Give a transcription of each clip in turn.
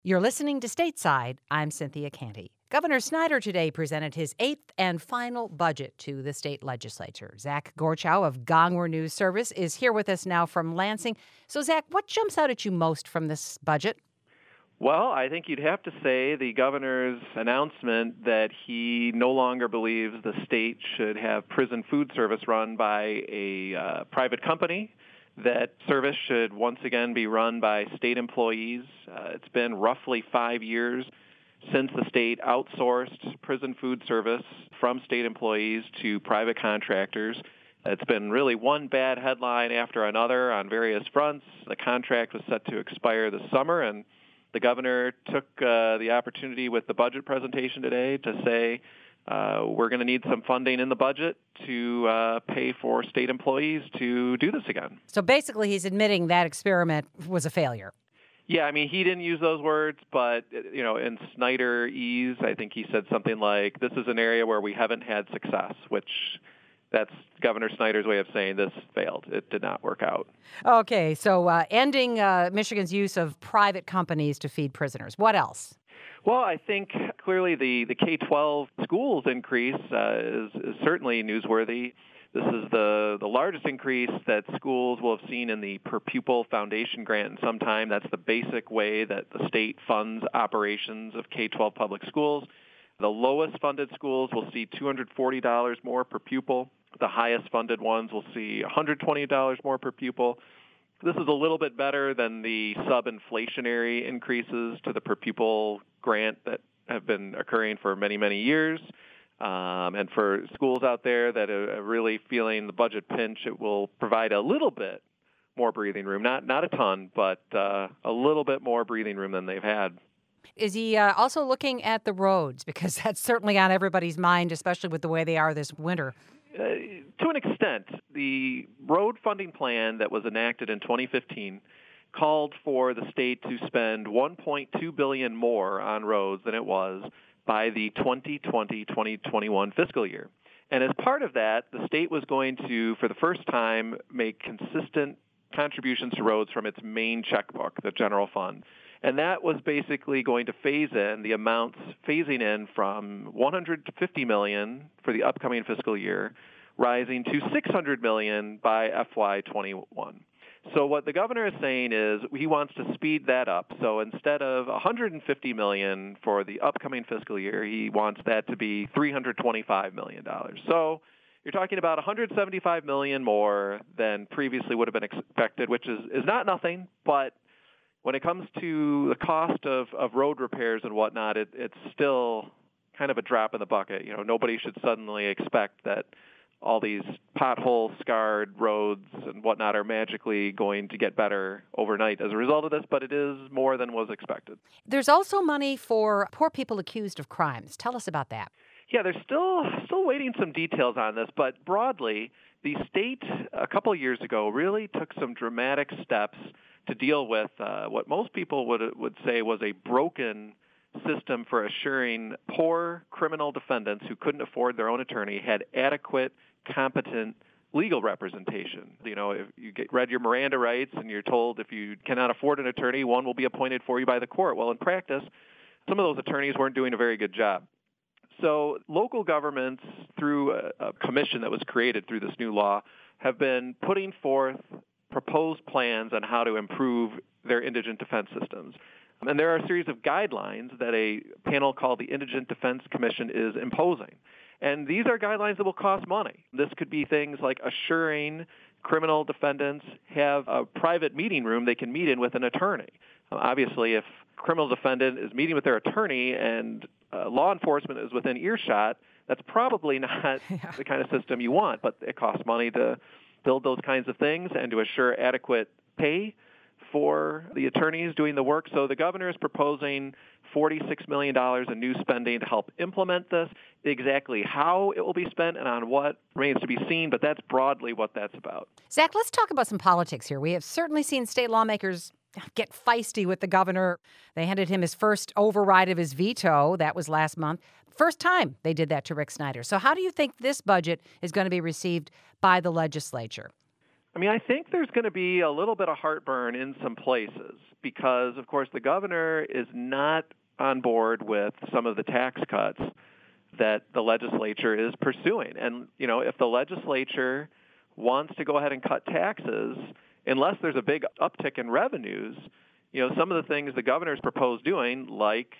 You're listening to Stateside. I'm Cynthia Canty. Governor Snyder today presented his eighth and final budget to the state legislature. Zach Gorchow of Gongwer News Service is here with us now from Lansing. So, Zach, what jumps out at you most from this budget? Well, I think you'd have to say the governor's announcement that he no longer believes the state should have prison food service run by a private company. That service should once again be run by state employees. It's been roughly 5 years since the state outsourced prison food service from state employees to private contractors. It's been really one bad headline after another on various fronts. The contract was set to expire this summer, and the governor took the opportunity with the budget presentation today to say we're going to need some funding in the budget to pay for state employees to do this again. So basically he's admitting that experiment was a failure. Yeah, I mean, he didn't use those words, but, in Snyder-ese, I think he said something like, this is an area where we haven't had success, which that's Governor Snyder's way of saying this failed. It did not work out. Okay, so ending Michigan's use of private companies to feed prisoners. What else? Well, I think clearly the K-12 schools increase is certainly newsworthy. This is the largest increase that schools will have seen in the per pupil foundation grant in some time. That's the basic way that the state funds operations of K-12 public schools. The lowest funded schools will see $240 more per pupil. The highest funded ones will see $120 more per pupil. This is a little bit better than the sub-inflationary increases to the per pupil grant that have been occurring for many, many years. And for schools out there that are really feeling the budget pinch, it will provide a little bit more breathing room. Not a ton, but a little bit more breathing room than they've had. Is he also looking at the roads? Because that's certainly on everybody's mind, especially with the way they are this winter. To an extent, the road funding plan that was enacted in 2015 called for the state to spend $1.2 billion more on roads than it was by the 2020-2021 fiscal year. And as part of that, the state was going to, for the first time, make consistent contributions to roads from its main checkbook, the general fund. And that was basically going to phase in the amounts, phasing in from $150 million for the upcoming fiscal year, rising to $600 million by FY21. So what the governor is saying is he wants to speed that up. So instead of $150 million for the upcoming fiscal year, he wants that to be $325 million. So you're talking about $175 million more than previously would have been expected, which is not nothing, but when it comes to the cost of road repairs and whatnot, it's still kind of a drop in the bucket. Nobody should suddenly expect that all these pothole-scarred roads and whatnot are magically going to get better overnight as a result of this, but it is more than was expected. There's also money for poor people accused of crimes. Tell us about that. Yeah, they're still waiting some details on this, but broadly, the state a couple of years ago really took some dramatic steps to deal with what most people would say was a broken system for assuring poor criminal defendants who couldn't afford their own attorney had adequate, competent legal representation. If you read your Miranda rights and you're told if you cannot afford an attorney, one will be appointed for you by the court. Well, in practice, some of those attorneys weren't doing a very good job. So local governments, through a commission that was created through this new law, have been putting forth proposed plans on how to improve their indigent defense systems. And there are a series of guidelines that a panel called the Indigent Defense Commission is imposing. And these are guidelines that will cost money. This could be things like assuring criminal defendants have a private meeting room they can meet in with an attorney. Obviously, if a criminal defendant is meeting with their attorney and law enforcement is within earshot, that's probably not the kind of system you want. But it costs money to build those kinds of things and to assure adequate pay for the attorneys doing the work. So the governor is proposing $46 million in new spending to help implement this. Exactly how it will be spent and on what remains to be seen, but that's broadly what that's about. Zach, let's talk about some politics here. We have certainly seen state lawmakers get feisty with the governor. They handed him his first override of his veto. That was last month. First time they did that to Rick Snyder. So how do you think this budget is going to be received by the legislature? I mean, I think there's going to be a little bit of heartburn in some places because, of course, the governor is not on board with some of the tax cuts that the legislature is pursuing. And, if the legislature wants to go ahead and cut taxes, unless there's a big uptick in revenues, some of the things the governor's proposed doing, like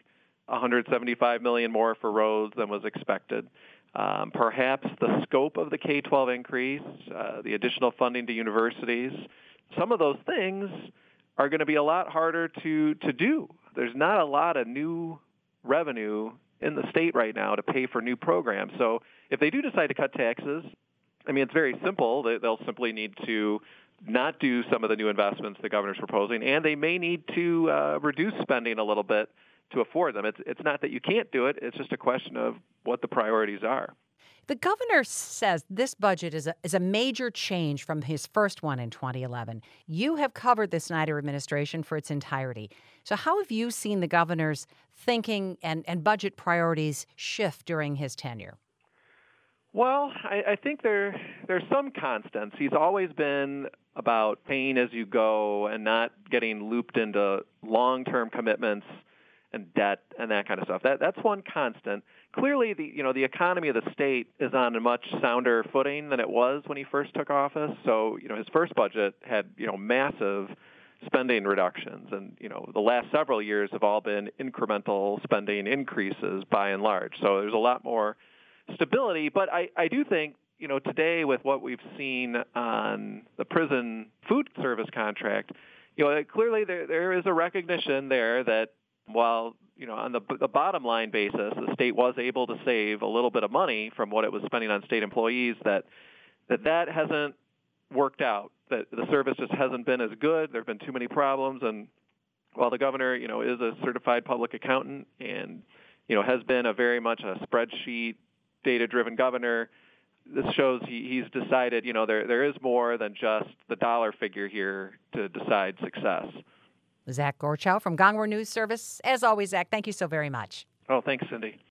$175 million more for roads than was expected, perhaps the scope of the K-12 increase, the additional funding to universities, some of those things are going to be a lot harder to do. There's not a lot of new revenue in the state right now to pay for new programs. So if they do decide to cut taxes, I mean, it's very simple. They'll simply need to not do some of the new investments the governor's proposing, and they may need to reduce spending a little bit to afford them. It's not that you can't do it. It's just a question of what the priorities are. The governor says this budget is a major change from his first one in 2011. You have covered the Snyder administration for its entirety. So how have you seen the governor's thinking and budget priorities shift during his tenure? Well, I think there's some constants. He's always been about paying as you go and not getting looped into long-term commitments and debt and that kind of stuff. That's one constant. Clearly, the economy of the state is on a much sounder footing than it was when he first took office. So, his first budget had, massive spending reductions. And, the last several years have all been incremental spending increases by and large. So there's a lot more stability. But I do think, today with what we've seen on the prison food service contract, clearly there is a recognition there that while, on the bottom line basis, the state was able to save a little bit of money from what it was spending on state employees, that hasn't worked out, that the service just hasn't been as good. There have been too many problems. And while the governor, is a certified public accountant and, has been a very much a spreadsheet, data-driven governor, this shows he's decided, there is more than just the dollar figure here to decide success. Zach Gorchow from Gongwer News Service. As always, Zach, thank you so very much. Oh, thanks, Cindy.